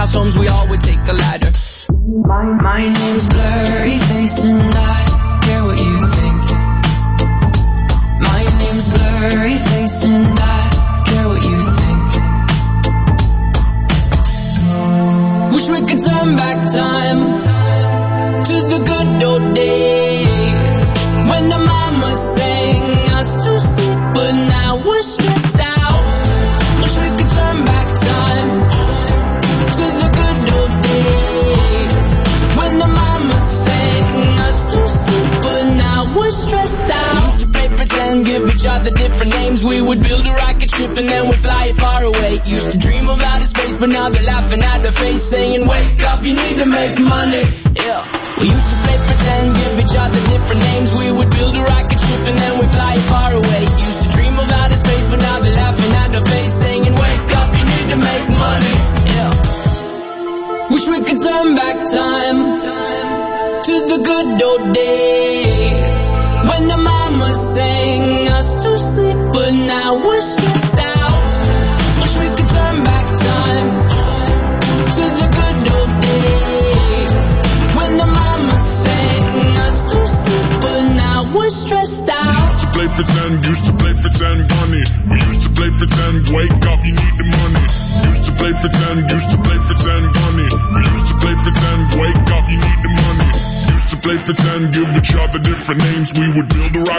house homes, we all would take a ladder. My name's Blurry Face and I care what you think. My name's Blurry Face and I care what you think. Wish we could turn back time to the good old days when the mama sang us to sleep, but now we're stressed out. Wish we could turn back time to the good old days when the mama sang us to sleep, but now we're stressed out. We used to play pretend, give each other different names. We would build a rocket ship and then we'd fly it far away. Used to dream of outer space, but now they're laughing at the face, saying wake up, you need to make money. Yeah. We used to play pretend, give each other different names. We would build a rocket ship and then we'd fly it far away. Used to dream of outer space, but now they're laughing at the face, saying wake up, you need to make money. Yeah. Wish we could turn back time to the good old days when the mama sang us to sleep, but now we're stressed out. Wish we could turn back time to the good old days when the mama sang us to sleep, but now we're stressed out. Used to play pretend, bunny. We used to play pretend, wake up, you need the money. Used to play pretend, bunny. We used to play pretend, wake up, you need the money. Used to play pretend, give each other different names. We would build a rocket